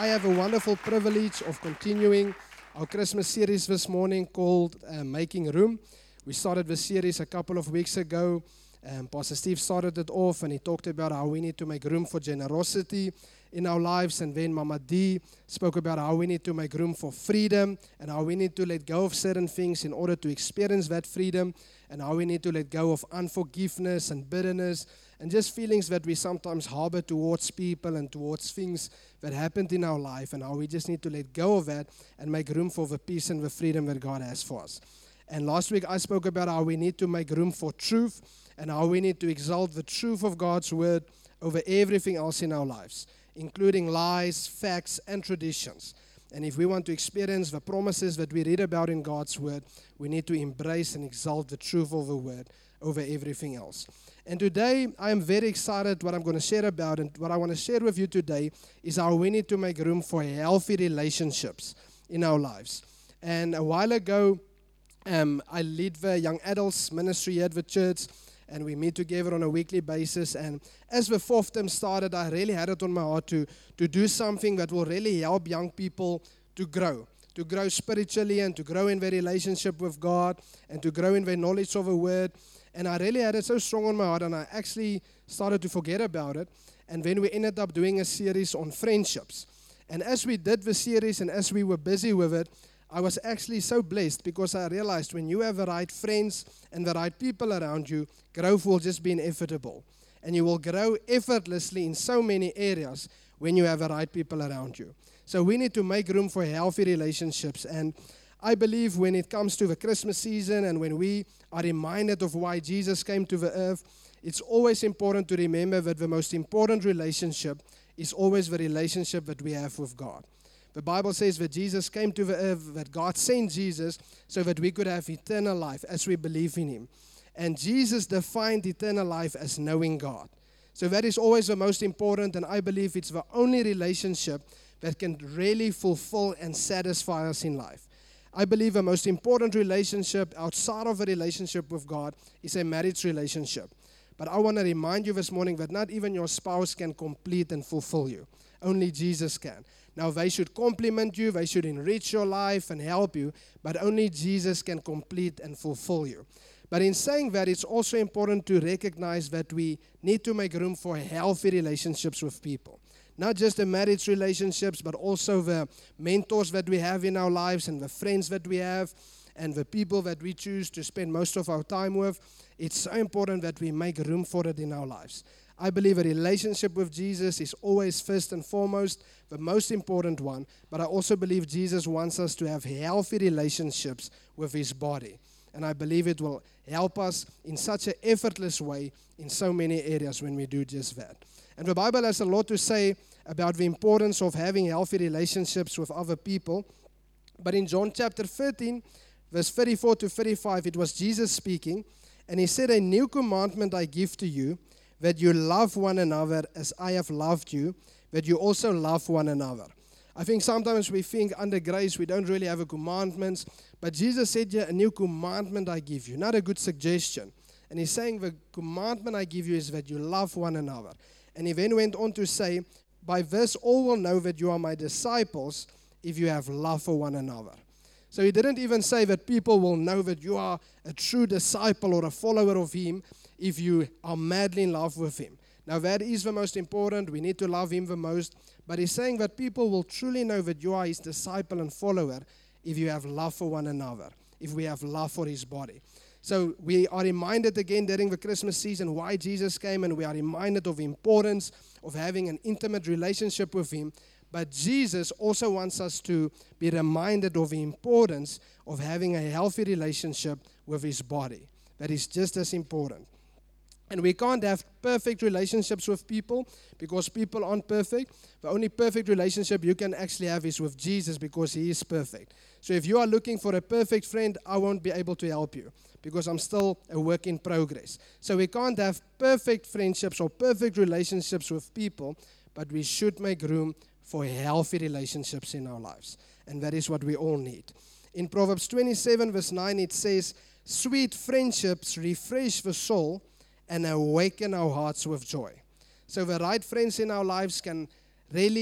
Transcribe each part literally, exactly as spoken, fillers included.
I have a wonderful privilege of continuing our Christmas series this morning called uh, Making Room. We started the series a couple of weeks ago. Um, Pastor Steve started it off and he talked about how we need to make room for generosity in our lives. And then Mama D spoke about how we need to make room for freedom and how we need to let go of certain things in order to experience that freedom, and how we need to let go of unforgiveness and bitterness and just feelings that we sometimes harbor towards people and towards things that happened in our life, and how we just need to let go of that and make room for the peace and the freedom that God has for us. And last week I spoke about how we need to make room for truth and how we need to exalt the truth of God's word over everything else in our lives, including lies, facts, and traditions. And if we want to experience the promises that we read about in God's word, we need to embrace and exalt the truth of the word over everything else. And today, I am very excited what I'm going to share about, and what I want to share with you today is how we need to make room for healthy relationships in our lives. And a while ago, um, I lead the young adults ministry at the church, and we meet together on a weekly basis. And as the fourth term started, I really had it on my heart to, to do something that will really help young people to grow, to grow spiritually and to grow in their relationship with God and to grow in their knowledge of the word. And I really had it so strong on my heart, and I actually started to forget about it. And then we ended up doing a series on friendships. And as we did the series and as we were busy with it, I was actually so blessed, because I realized when you have the right friends and the right people around you, growth will just be inevitable. And you will grow effortlessly in so many areas when you have the right people around you. So we need to make room for healthy relationships. And I believe when it comes to the Christmas season and when we are reminded of why Jesus came to the earth, it's always important to remember that the most important relationship is always the relationship that we have with God. The Bible says that Jesus came to the earth, that God sent Jesus so that we could have eternal life as we believe in Him. And Jesus defined eternal life as knowing God. So that is always the most important, and I believe it's the only relationship that can really fulfill and satisfy us in life. I believe the most important relationship outside of a relationship with God is a marriage relationship. But I want to remind you this morning that not even your spouse can complete and fulfill you. Only Jesus can. Now, they should complement you, they should enrich your life and help you, but only Jesus can complete and fulfill you. But in saying that, it's also important to recognize that we need to make room for healthy relationships with people. Not just the marriage relationships, but also the mentors that we have in our lives and the friends that we have and the people that we choose to spend most of our time with. It's so important that we make room for it in our lives. I believe a relationship with Jesus is always first and foremost the most important one, but I also believe Jesus wants us to have healthy relationships with His body. And I believe it will help us in such an effortless way in so many areas when we do just that. And the Bible has a lot to say about the importance of having healthy relationships with other people. But in John chapter thirteen, verse thirty-four to thirty-five, it was Jesus speaking. And He said, "A new commandment I give to you, that you love one another as I have loved you, that you also love one another." I think sometimes we think under grace we don't really have a commandments. But Jesus said, "Yeah, a new commandment I give you," not a good suggestion. And He's saying the commandment I give you is that you love one another. And He then went on to say, "By this all will know that you are my disciples, if you have love for one another." So He didn't even say that people will know that you are a true disciple or a follower of Him if you are madly in love with Him. Now that is the most important. We need to love Him the most. But He's saying that people will truly know that you are His disciple and follower if you have love for one another, if we have love for His body. So we are reminded again during the Christmas season why Jesus came, and we are reminded of the importance of having an intimate relationship with Him. But Jesus also wants us to be reminded of the importance of having a healthy relationship with His body. That is just as important. And we can't have perfect relationships with people because people aren't perfect. The only perfect relationship you can actually have is with Jesus, because He is perfect. So if you are looking for a perfect friend, I won't be able to help you because I'm still a work in progress. So we can't have perfect friendships or perfect relationships with people, but we should make room for healthy relationships in our lives. And that is what we all need. In Proverbs twenty-seven verse nine, it says, "Sweet friendships refresh the soul and awaken our hearts with joy." So the right friends in our lives can really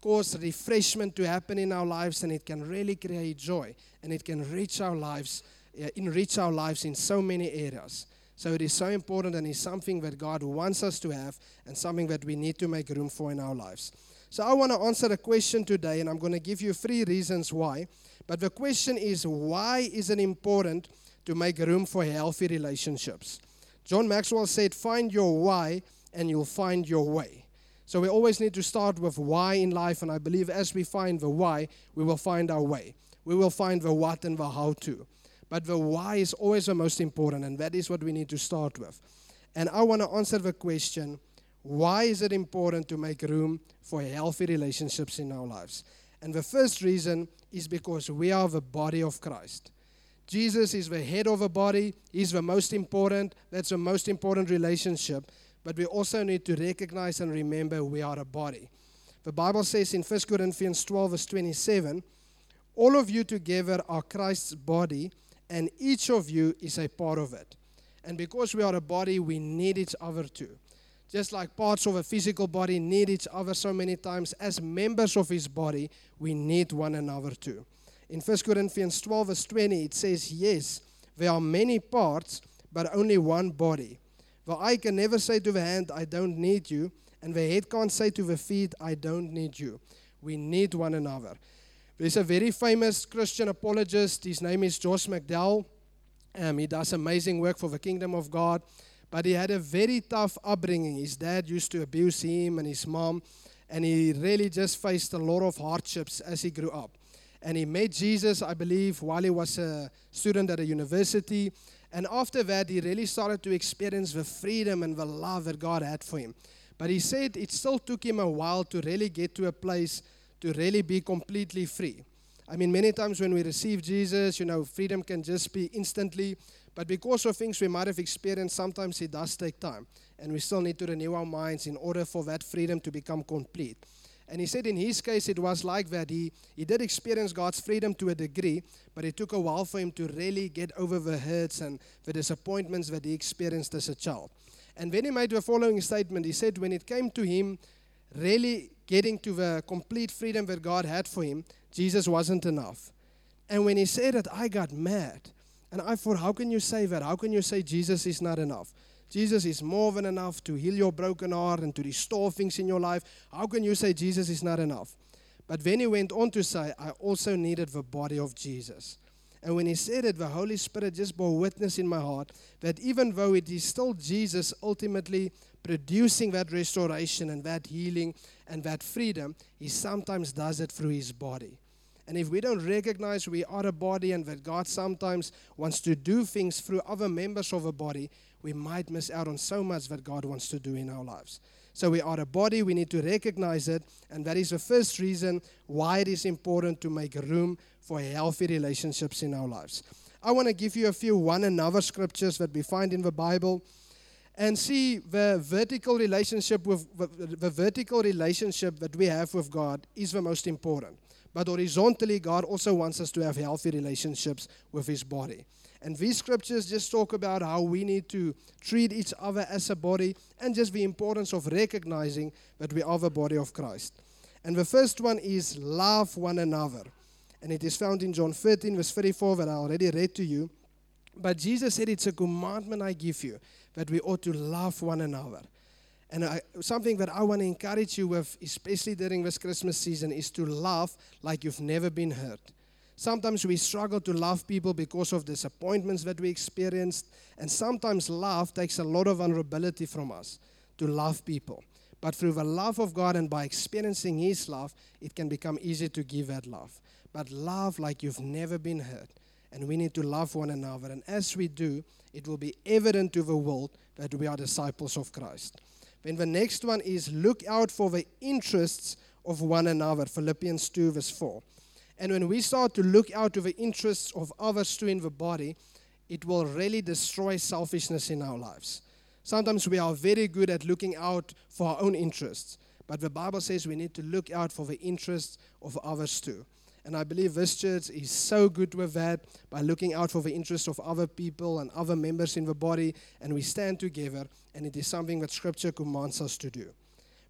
cause refreshment to happen in our lives, and it can really create joy, and it can reach our lives, uh, enrich our lives in so many areas. So it is so important, and it's something that God wants us to have, and something that we need to make room for in our lives. So I want to answer a question today, and I'm going to give you three reasons why. But the question is, why is it important to make room for healthy relationships? John Maxwell said, find your why, and you'll find your way. So we always need to start with why in life, and I believe as we find the why, we will find our way. We will find the what and the how to. But the why is always the most important, and that is what we need to start with. And I want to answer the question, why is it important to make room for healthy relationships in our lives? And the first reason is because we are the body of Christ. Jesus is the head of a body. He's the most important. That's the most important relationship. But we also need to recognize and remember we are a body. The Bible says in First Corinthians twelve, verse twenty-seven, all of you together are Christ's body, and each of you is a part of it. And because we are a body, we need each other too. Just like parts of a physical body need each other so many times, as members of his body, we need one another too. In First Corinthians twelve, verse twenty, it says, yes, there are many parts, but only one body. The eye can never say to the hand, I don't need you, and the head can't say to the feet, I don't need you. We need one another. There's a very famous Christian apologist. His name is Josh McDowell. Um, he does amazing work for the kingdom of God, but he had a very tough upbringing. His dad used to abuse him and his mom, and he really just faced a lot of hardships as he grew up. And he met Jesus, I believe, while he was a student at a university. And after that, he really started to experience the freedom and the love that God had for him. But he said it still took him a while to really get to a place to really be completely free. I mean, many times when we receive Jesus, you know, freedom can just be instantly. But because of things we might have experienced, sometimes it does take time. And we still need to renew our minds in order for that freedom to become complete. And he said in his case, it was like that. He, he did experience God's freedom to a degree, but it took a while for him to really get over the hurts and the disappointments that he experienced as a child. And then he made the following statement. He said when it came to him really getting to the complete freedom that God had for him, Jesus wasn't enough. And when he said that, I got mad. And I thought, how can you say that? How can you say Jesus is not enough? Jesus is more than enough to heal your broken heart and to restore things in your life. How can you say Jesus is not enough? But then he went on to say, I also needed the body of Jesus. And when he said it, the Holy Spirit just bore witness in my heart that even though it is still Jesus ultimately producing that restoration and that healing and that freedom, he sometimes does it through his body. And if we don't recognize we are a body and that God sometimes wants to do things through other members of a body, we might miss out on so much that God wants to do in our lives. So we are a body, we need to recognize it, and that is the first reason why it is important to make room for healthy relationships in our lives. I want to give you a few one another scriptures that we find in the Bible, and see the vertical relationship with the vertical relationship that we have with God is the most important. But horizontally, God also wants us to have healthy relationships with his body. And these scriptures just talk about how we need to treat each other as a body and just the importance of recognizing that we are the body of Christ. And the first one is love one another. And it is found in John thirteen, verse thirty-four, that I already read to you. But Jesus said, it's a commandment I give you, that we ought to love one another. And I, something that I want to encourage you with, especially during this Christmas season, is to love like you've never been hurt. Sometimes we struggle to love people because of disappointments that we experienced. And sometimes love takes a lot of vulnerability from us to love people. But through the love of God and by experiencing his love, it can become easy to give that love. But love like you've never been hurt. And we need to love one another. And as we do, it will be evident to the world that we are disciples of Christ. Then the next one is look out for the interests of one another. Philippians two, verse four. And when we start to look out to the interests of others too in the body, it will really destroy selfishness in our lives. Sometimes we are very good at looking out for our own interests, but the Bible says we need to look out for the interests of others too. And I believe this church is so good with that, by looking out for the interests of other people and other members in the body, and we stand together, and it is something that Scripture commands us to do.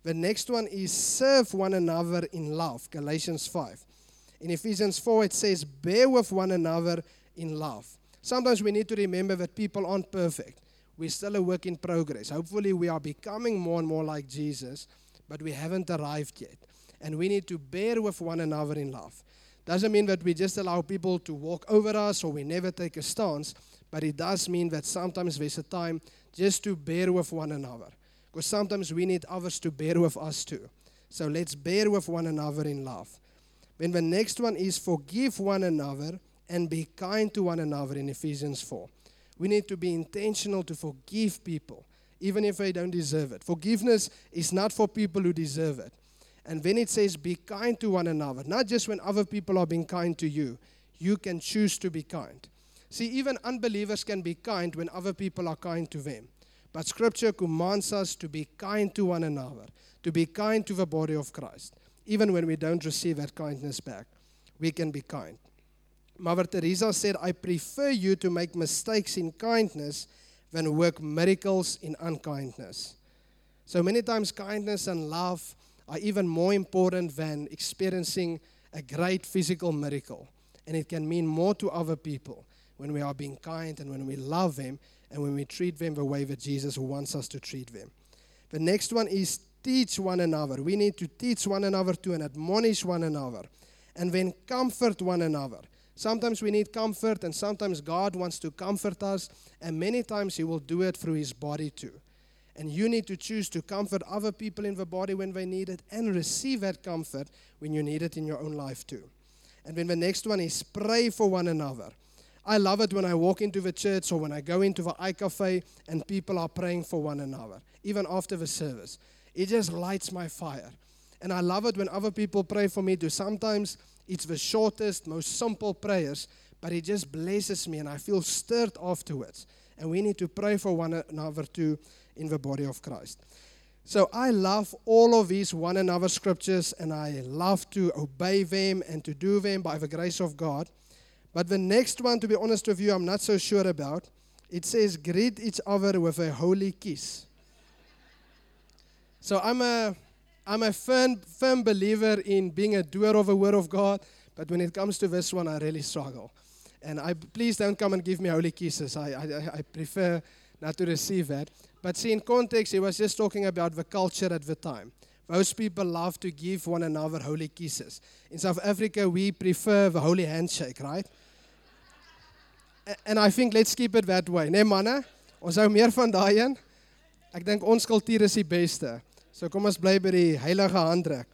The next one is serve one another in love, Galatians five. In Ephesians four, it says, bear with one another in love. Sometimes we need to remember that people aren't perfect. We're still a work in progress. Hopefully we are becoming more and more like Jesus, but we haven't arrived yet. And we need to bear with one another in love. Doesn't mean that we just allow people to walk over us or we never take a stance, but it does mean that sometimes there's a time just to bear with one another. Because sometimes we need others to bear with us too. So let's bear with one another in love. Then the next one is forgive one another and be kind to one another in Ephesians four. We need to be intentional to forgive people, even if they don't deserve it. Forgiveness is not for people who deserve it. And then it says be kind to one another. Not just when other people are being kind to you. You can choose to be kind. See, even unbelievers can be kind when other people are kind to them. But Scripture commands us to be kind to one another, to be kind to the body of Christ. Even when we don't receive that kindness back, we can be kind. Mother Teresa said, I prefer you to make mistakes in kindness than work miracles in unkindness. So many times kindness and love are even more important than experiencing a great physical miracle. And it can mean more to other people when we are being kind and when we love them and when we treat them the way that Jesus wants us to treat them. The next one is teach one another. We need to teach one another to and admonish one another. And then comfort one another. Sometimes we need comfort and sometimes God wants to comfort us. And many times He will do it through His body too. And you need to choose to comfort other people in the body when they need it and receive that comfort when you need it in your own life too. And then the next one is pray for one another. I love it when I walk into the church or when I go into the iCafe and people are praying for one another, even after the service. It just lights my fire. And I love it when other people pray for me too. Sometimes it's the shortest, most simple prayers, but it just blesses me and I feel stirred afterwards. And we need to pray for one another too in the body of Christ. So I love all of these one another scriptures and I love to obey them and to do them by the grace of God. But the next one, to be honest with you, I'm not so sure about. It says, greet each other with a holy kiss. So I'm a, I'm a firm, firm believer in being a doer of the Word of God, but when it comes to this one, I really struggle. And I please don't come and give me holy kisses. I, I, I prefer not to receive that. But see, in context, he was just talking about the culture at the time. Those people love to give one another holy kisses. In South Africa, we prefer the holy handshake, right? And I think let's keep it that way. Nee manne, ons hou meer van daai een. Ek dink ons kultuur is die beste. So kom ons bly by die heilige handdruk.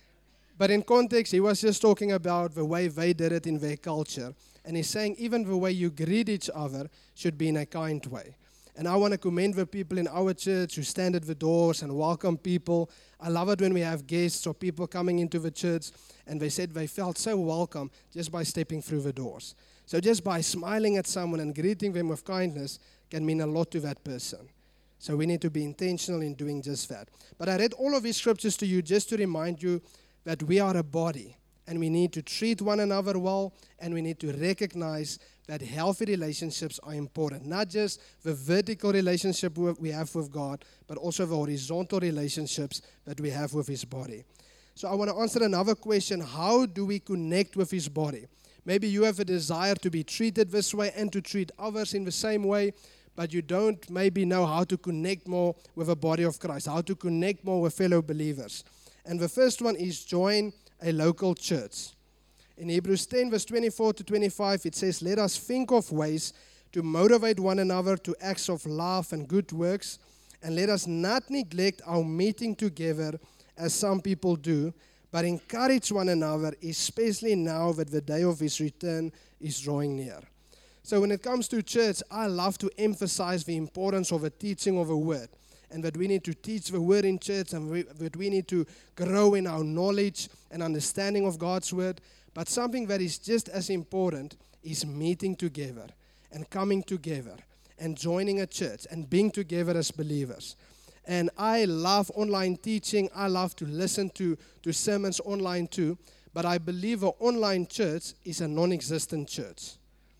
But in context, he was just talking about the way they did it in their culture. And he's saying even the way you greet each other should be in a kind way. And I want to commend the people in our church who stand at the doors and welcome people. I love it when we have guests or people coming into the church and they said they felt so welcome just by stepping through the doors. So just by smiling at someone and greeting them with kindness can mean a lot to that person. So we need to be intentional in doing just that. But I read all of these scriptures to you just to remind you that we are a body and we need to treat one another well and we need to recognize that healthy relationships are important. Not just the vertical relationship we have with God, but also the horizontal relationships that we have with His body. So I want to answer another question. How do we connect with His body? Maybe you have a desire to be treated this way and to treat others in the same way, but you don't maybe know how to connect more with the body of Christ, how to connect more with fellow believers. And the first one is join a local church. In Hebrews ten, verse twenty-four to twenty-five, it says, let us think of ways to motivate one another to acts of love and good works, and let us not neglect our meeting together as some people do, but encourage one another, especially now that the day of His return is drawing near. So when it comes to church, I love to emphasize the importance of the teaching of the Word, and that we need to teach the Word in church, and we, that we need to grow in our knowledge and understanding of God's Word. But something that is just as important is meeting together and coming together and joining a church and being together as believers. And I love online teaching. I love to listen to, to sermons online too. But I believe an online church is a non-existent church.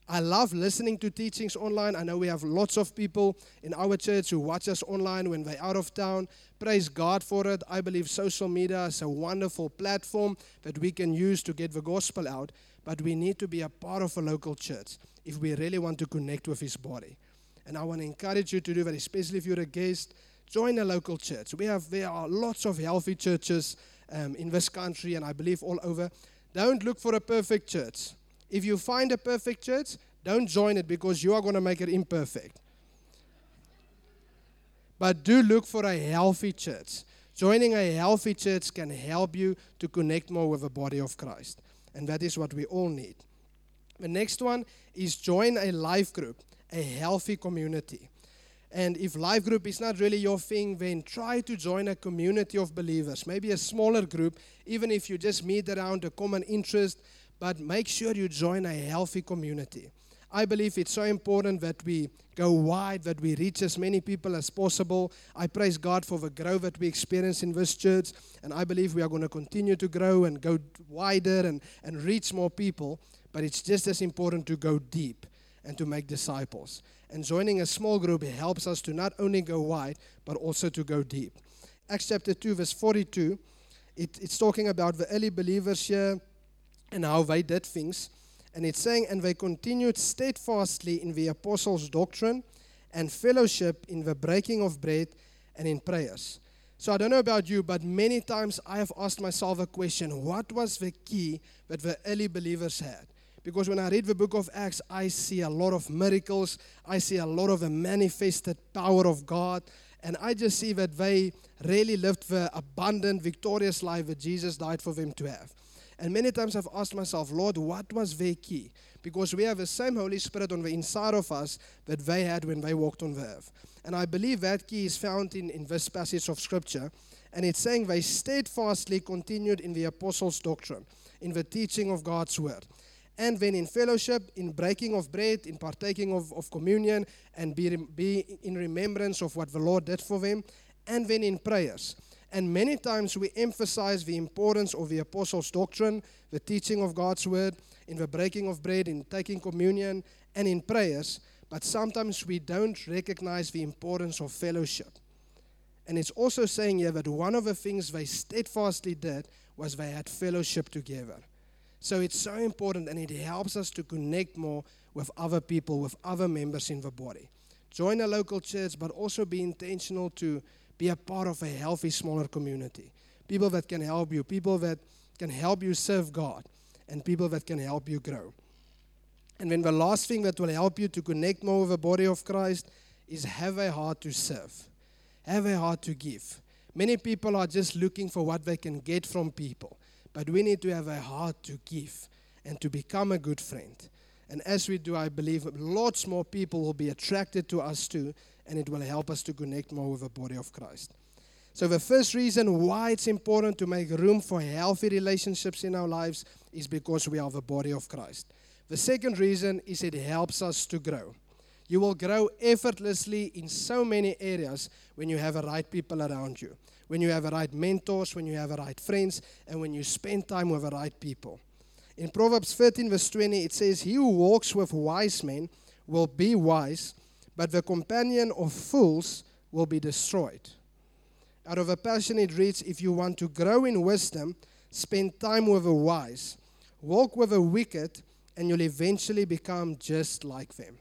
I love listening to teachings online. I know we have lots of people in our church who watch us online when they're out of town. Praise God for it. I believe social media is a wonderful platform that we can use to get the gospel out, but we need to be a part of a local church if we really want to connect with His body. And I want to encourage you to do that, especially if you're a guest. Join a local church. We have There are lots of healthy churches um, in this country, and I believe all over. Don't look for a perfect church. If you find a perfect church, don't join it because you are going to make it imperfect. But do look for a healthy church. Joining a healthy church can help you to connect more with the body of Christ. And that is what we all need. The next one is join a life group, a healthy community. And if life group is not really your thing, then try to join a community of believers, maybe a smaller group, even if you just meet around a common interest, but make sure you join a healthy community. I believe it's so important that we go wide, that we reach as many people as possible. I praise God for the growth that we experience in this church, and I believe we are going to continue to grow and go wider and, and reach more people, but it's just as important to go deep and to make disciples. And joining a small group helps us to not only go wide, but also to go deep. Acts chapter two, verse forty-two, it, it's talking about the early believers here and how they did things. And it's saying, and they continued steadfastly in the apostles' doctrine and fellowship, in the breaking of bread and in prayers. So I don't know about you, but many times I have asked myself a question: what was the key that the early believers had? Because when I read the book of Acts, I see a lot of miracles. I see a lot of the manifested power of God. And I just see that they really lived the abundant, victorious life that Jesus died for them to have. And many times I've asked myself, Lord, what was their key? Because we have the same Holy Spirit on the inside of us that they had when they walked on the earth. And I believe that key is found in, in this passage of Scripture. And it's saying they steadfastly continued in the apostles' doctrine, in the teaching of God's word. And then in fellowship, in breaking of bread, in partaking of, of communion, and be, be in remembrance of what the Lord did for them. And then in prayers. And many times we emphasize the importance of the apostles' doctrine, the teaching of God's word, in the breaking of bread, in taking communion, and in prayers. But sometimes we don't recognize the importance of fellowship. And it's also saying here that one of the things they steadfastly did was they had fellowship together. So it's so important, and it helps us to connect more with other people, with other members in the body. Join a local church, but also be intentional to be a part of a healthy, smaller community. People that can help you, people that can help you serve God, and people that can help you grow. And then the last thing that will help you to connect more with the body of Christ is have a heart to serve. Have a heart to give. Many people are just looking for what they can get from people. But we need to have a heart to give and to become a good friend. And as we do, I believe lots more people will be attracted to us too, and it will help us to connect more with the body of Christ. So the first reason why it's important to make room for healthy relationships in our lives is because we are the body of Christ. The second reason is it helps us to grow. You will grow effortlessly in so many areas when you have the right people around you, when you have the right mentors, when you have the right friends, and when you spend time with the right people. In Proverbs thirteen, verse twenty, it says, "He who walks with wise men will be wise, but the companion of fools will be destroyed." Out of a Passion it reads, "If you want to grow in wisdom, spend time with the wise. Walk with the wicked, and you'll eventually become just like them."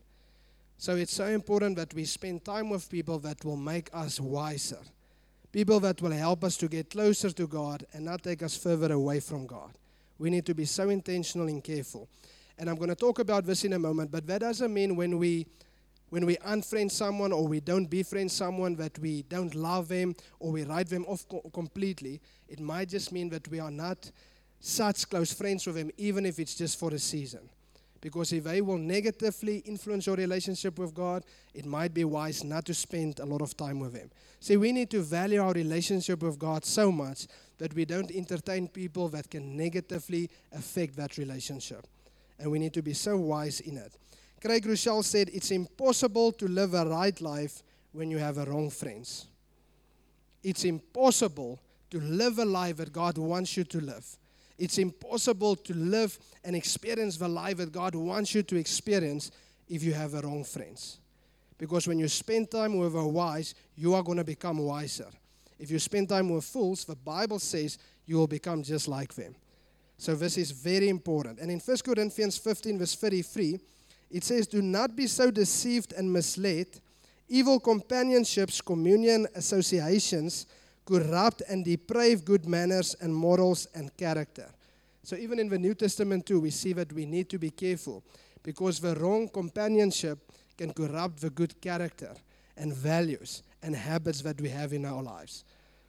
So it's so important that we spend time with people that will make us wiser. People that will help us to get closer to God and not take us further away from God. We need to be so intentional and careful. And I'm going to talk about this in a moment, but that doesn't mean when we when we unfriend someone or we don't befriend someone that we don't love them or we write them off co- completely. It might just mean that we are not such close friends with them, even if it's just for a season. Because if they will negatively influence your relationship with God, it might be wise not to spend a lot of time with them. See, we need to value our relationship with God so much that we don't entertain people that can negatively affect that relationship. And we need to be so wise in it. Craig Rochelle said, "It's impossible to live a right life when you have a wrong friends." It's impossible to live a life that God wants you to live It's impossible to live and experience the life that God wants you to experience if you have the wrong friends. Because when you spend time with the wise, you are going to become wiser. If you spend time with fools, the Bible says you will become just like them. So this is very important. And in First Corinthians fifteen, verse thirty-three, it says, do not be so deceived and misled. Evil companionships, communion, associations, corrupt and deprave good manners and morals and character. So even in the New Testament too, we see that we need to be careful because the wrong companionship can corrupt the good character and values and habits that we have in our lives.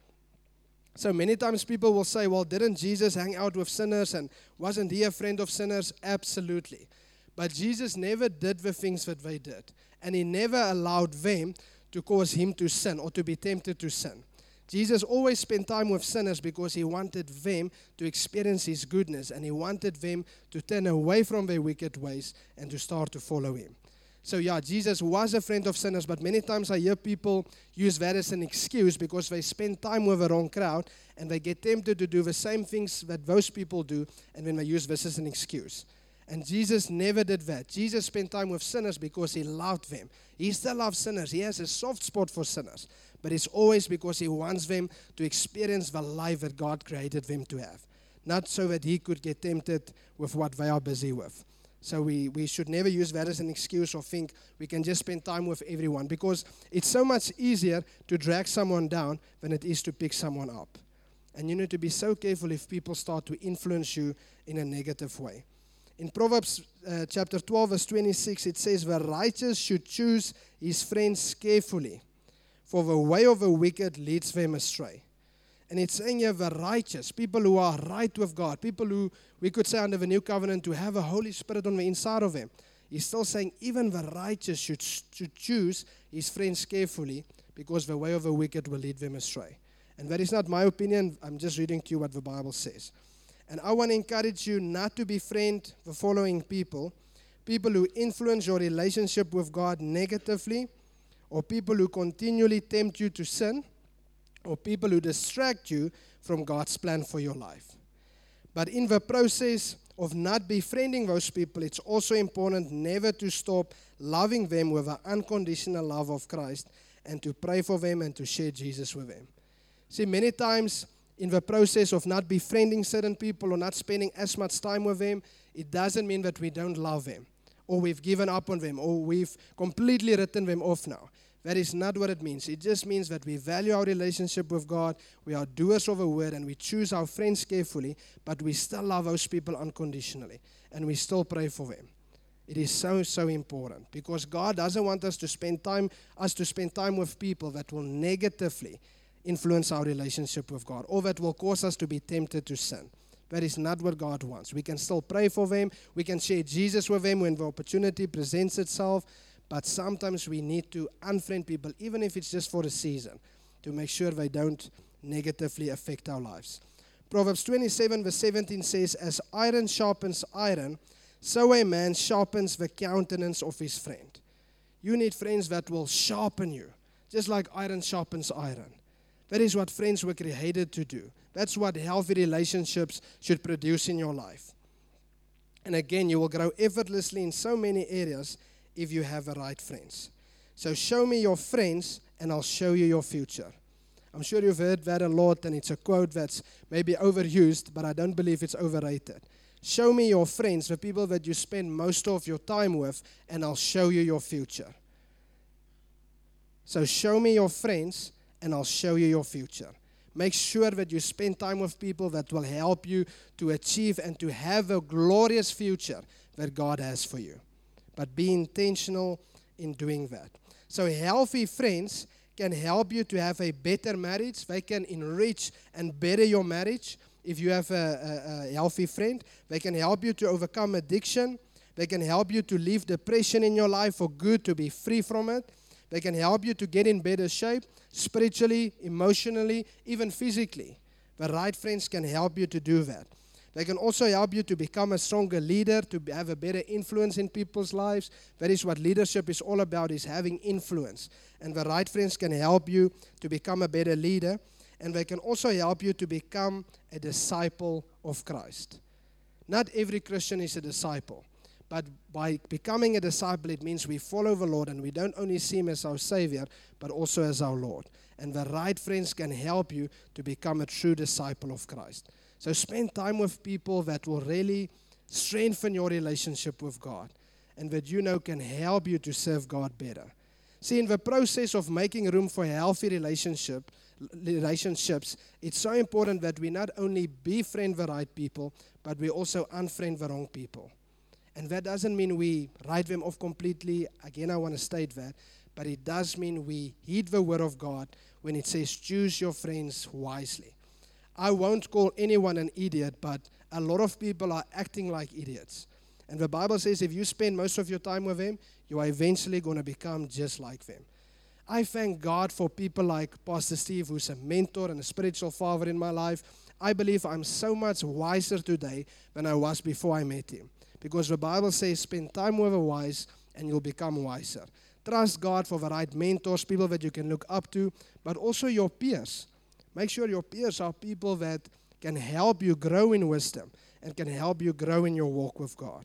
So many times people will say, well, didn't Jesus hang out with sinners and wasn't he a friend of sinners? Absolutely. But Jesus never did the things that they did. And he never allowed them to cause him to sin or to be tempted to sin. Jesus always spent time with sinners because he wanted them to experience his goodness and he wanted them to turn away from their wicked ways and to start to follow him. So yeah, Jesus was a friend of sinners, but many times I hear people use that as an excuse because they spend time with the wrong crowd and they get tempted to do the same things that those people do, and then they use this as an excuse. And Jesus never did that. Jesus spent time with sinners because he loved them. He still loves sinners. He has a soft spot for sinners, but it's always because he wants them to experience the life that God created them to have, not so that he could get tempted with what they are busy with. So we, we should never use that as an excuse or think we can just spend time with everyone, because it's so much easier to drag someone down than it is to pick someone up. And you need to be so careful if people start to influence you in a negative way. In Proverbs uh, chapter twelve, verse twenty-six, it says, the righteous should choose his friends carefully, for the way of the wicked leads them astray. And it's saying here, the righteous, people who are right with God, people who, we could say under the new covenant, to have a Holy Spirit on the inside of them. He's still saying even the righteous should, should choose his friends carefully, because the way of the wicked will lead them astray. And that is not my opinion. I'm just reading to you what the Bible says. And I want to encourage you not to befriend the following people, people who influence your relationship with God negatively, or people who continually tempt you to sin, or people who distract you from God's plan for your life. But in the process of not befriending those people, it's also important never to stop loving them with an unconditional love of Christ, and to pray for them and to share Jesus with them. See, many times in the process of not befriending certain people or not spending as much time with them, it doesn't mean that we don't love them, or we've given up on them, or we've completely written them off now. That is not what it means. It just means that we value our relationship with God, we are doers of the word, and we choose our friends carefully, but we still love those people unconditionally, and we still pray for them. It is so, so important, because God doesn't want us to spend time, us to spend time with people that will negatively influence our relationship with God, or that will cause us to be tempted to sin. That is not what God wants. We can still pray for them, we can share Jesus with them when the opportunity presents itself, but sometimes we need to unfriend people, even if it's just for a season, to make sure they don't negatively affect our lives. Proverbs twenty-seven, verse seventeen says, as iron sharpens iron, so a man sharpens the countenance of his friend. You need friends that will sharpen you, just like iron sharpens iron. That is what friends were created to do. That's what healthy relationships should produce in your life. And again, you will grow effortlessly in so many areas if you have the right friends. So show me your friends and I'll show you your future. I'm sure you've heard that a lot, and it's a quote that's maybe overused, but I don't believe it's overrated. Show me your friends, the people that you spend most of your time with, and I'll show you your future. So show me your friends and I'll show you your future. Make sure that you spend time with people that will help you to achieve and to have a glorious future that God has for you. But be intentional in doing that. So healthy friends can help you to have a better marriage. They can enrich and better your marriage if you have a, a, a healthy friend. They can help you to overcome addiction. They can help you to leave depression in your life for good, to be free from it. They can help you to get in better shape, spiritually, emotionally, even physically. The right friends can help you to do that. They can also help you to become a stronger leader, to have a better influence in people's lives. That is what leadership is all about, is having influence. And the right friends can help you to become a better leader. And they can also help you to become a disciple of Christ. Not every Christian is a disciple, but by becoming a disciple, it means we follow the Lord and we don't only see Him as our Savior, but also as our Lord. And the right friends can help you to become a true disciple of Christ. So spend time with people that will really strengthen your relationship with God and that you know can help you to serve God better. See, in the process of making room for a healthy relationship, relationships, it's so important that we not only befriend the right people, but we also unfriend the wrong people. And that doesn't mean we write them off completely. Again, I want to state that. But it does mean we heed the word of God when it says, choose your friends wisely. I won't call anyone an idiot, but a lot of people are acting like idiots. And the Bible says if you spend most of your time with them, you are eventually going to become just like them. I thank God for people like Pastor Steve, who's a mentor and a spiritual father in my life. I believe I'm so much wiser today than I was before I met him. Because the Bible says spend time with the wise and you'll become wiser. Trust God for the right mentors, people that you can look up to, but also your peers. Make sure your peers are people that can help you grow in wisdom and can help you grow in your walk with God.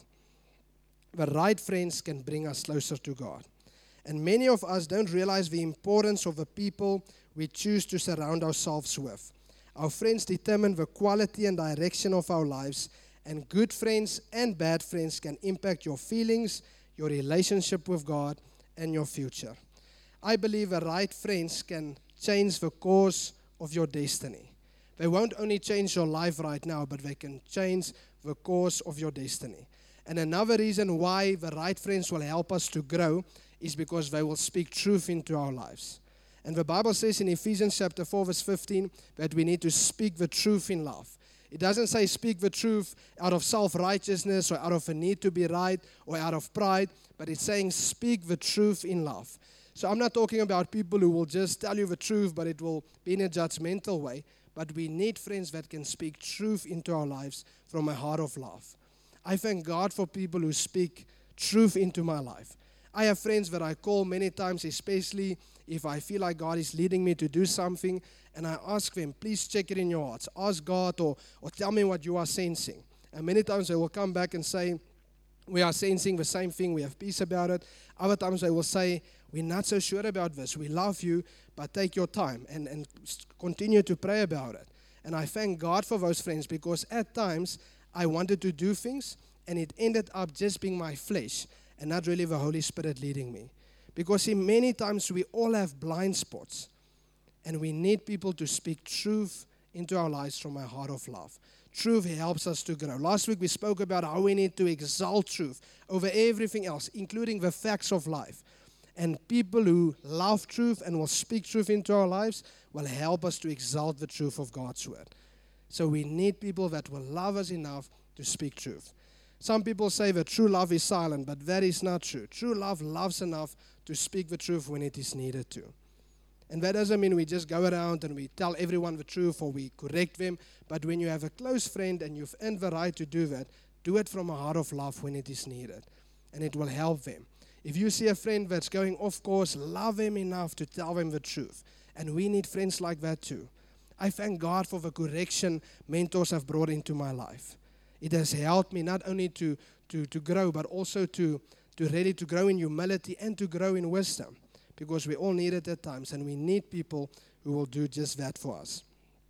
The right friends can bring us closer to God. And many of us don't realize the importance of the people we choose to surround ourselves with. Our friends determine the quality and direction of our lives, and good friends and bad friends can impact your feelings, your relationship with God, and your future. I believe the right friends can change the course of your destiny. They won't only change your life right now, but they can change the course of your destiny. And another reason why the right friends will help us to grow is because they will speak truth into our lives. And the Bible says in Ephesians chapter four, verse fifteen, that we need to speak the truth in love. It doesn't say speak the truth out of self-righteousness or out of a need to be right or out of pride, but it's saying speak the truth in love. So I'm not talking about people who will just tell you the truth, but it will be in a judgmental way. But we need friends that can speak truth into our lives from a heart of love. I thank God for people who speak truth into my life. I have friends that I call many times, especially if I feel like God is leading me to do something, and I ask them, please check it in your hearts. Ask God or, or tell me what you are sensing. And many times they will come back and say, we are sensing the same thing, we have peace about it. Other times they will say, we're not so sure about this. We love you, but take your time and, and continue to pray about it. And I thank God for those friends because at times I wanted to do things and it ended up just being my flesh and not really the Holy Spirit leading me. Because see, many times we all have blind spots and we need people to speak truth into our lives from a heart of love. Truth helps us to grow. Last week we spoke about how we need to exalt truth over everything else, including the facts of life. And people who love truth and will speak truth into our lives will help us to exalt the truth of God's word. So we need people that will love us enough to speak truth. Some people say that true love is silent, but that is not true. True love loves enough to speak the truth when it is needed to. And that doesn't mean we just go around and we tell everyone the truth or we correct them. But when you have a close friend and you've earned the right to do that, do it from a heart of love when it is needed. And it will help them. If you see a friend that's going off course, love them enough to tell them the truth. And we need friends like that too. I thank God for the correction mentors have brought into my life. It has helped me not only to, to, to grow, but also to, to really to grow in humility and to grow in wisdom. Because we all need it at times, and we need people who will do just that for us.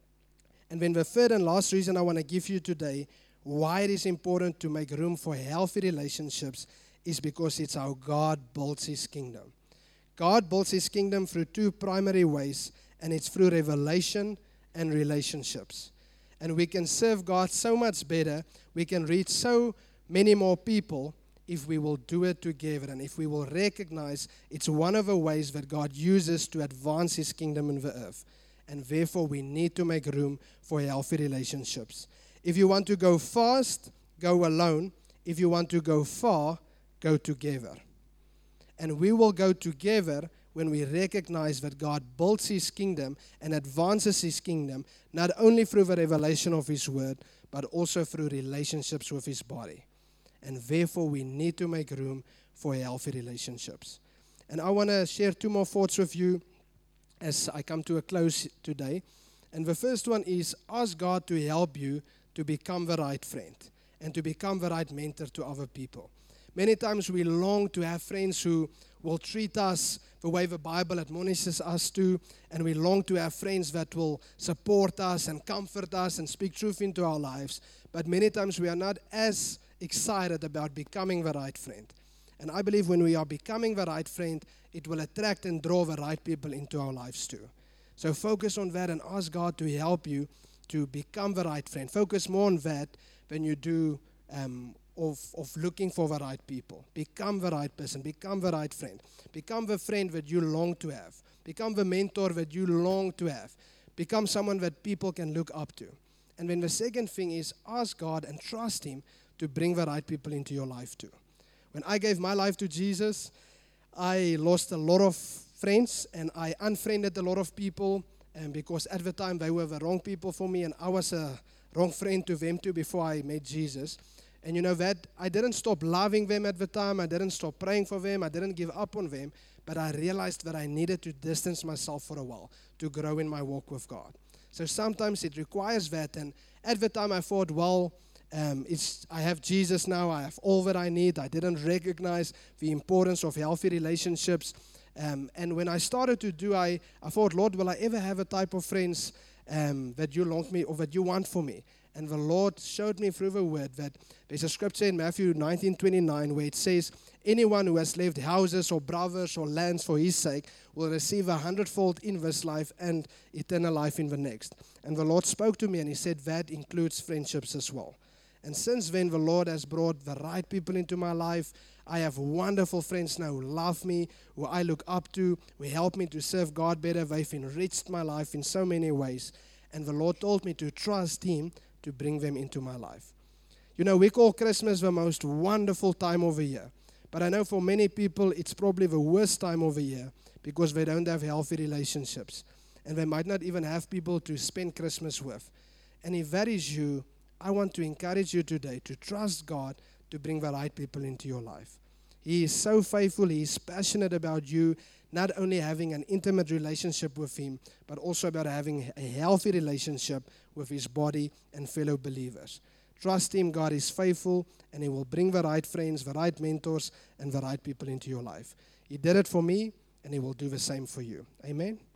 And then the third and last reason I want to give you today why it is important to make room for healthy relationships is because it's how God builds His kingdom. God builds His kingdom through two primary ways, and it's through revelation and relationships. And we can serve God so much better, we can reach so many more people if we will do it together and if we will recognize it's one of the ways that God uses to advance His kingdom in the earth. And therefore, we need to make room for healthy relationships. If you want to go fast, go alone. If you want to go far, go together. And we will go together when we recognize that God builds His kingdom and advances His kingdom, not only through the revelation of His word, but also through relationships with His body. And therefore, we need to make room for healthy relationships. And I want to share two more thoughts with you as I come to a close today. And the first one is, ask God to help you to become the right friend and to become the right mentor to other people. Many times we long to have friends who will treat us the way the Bible admonishes us to, and we long to have friends that will support us and comfort us and speak truth into our lives. But many times we are not as excited about becoming the right friend. And I believe when we are becoming the right friend, it will attract and draw the right people into our lives too. So focus on that and ask God to help you to become the right friend. Focus more on that than you do um, of, of looking for the right people. Become the right person. Become the right friend. Become the friend that you long to have. Become the mentor that you long to have. Become someone that people can look up to. And then the second thing is ask God and trust Him to bring the right people into your life too. When I gave my life to Jesus, I lost a lot of friends and I unfriended a lot of people, and because at the time they were the wrong people for me and I was a wrong friend to them too before I met Jesus. And you know that I didn't stop loving them at the time, I didn't stop praying for them, I didn't give up on them, but I realized that I needed to distance myself for a while to grow in my walk with God. So sometimes it requires that, and at the time I thought, well, Um, it's, I have Jesus now, I have all that I need. I didn't recognize the importance of healthy relationships. Um, and when I started to do, I, I thought, Lord, will I ever have a type of friends um, that you long me or that you want for me? And the Lord showed me through the word that there's a scripture in Matthew nineteen twenty-nine where it says, anyone who has left houses or brothers or lands for His sake will receive a hundredfold in this life and eternal life in the next. And the Lord spoke to me and He said that includes friendships as well. And since then, the Lord has brought the right people into my life. I have wonderful friends now who love me, who I look up to, who help me to serve God better. They've enriched my life in so many ways. And the Lord told me to trust Him to bring them into my life. You know, we call Christmas the most wonderful time of the year. But I know for many people, it's probably the worst time of the year because they don't have healthy relationships. And they might not even have people to spend Christmas with. And if that is you, I want to encourage you today to trust God to bring the right people into your life. He is so faithful. He is passionate about you, not only having an intimate relationship with Him, but also about having a healthy relationship with His body and fellow believers. Trust Him. God is faithful, and He will bring the right friends, the right mentors, and the right people into your life. He did it for me, and He will do the same for you. Amen.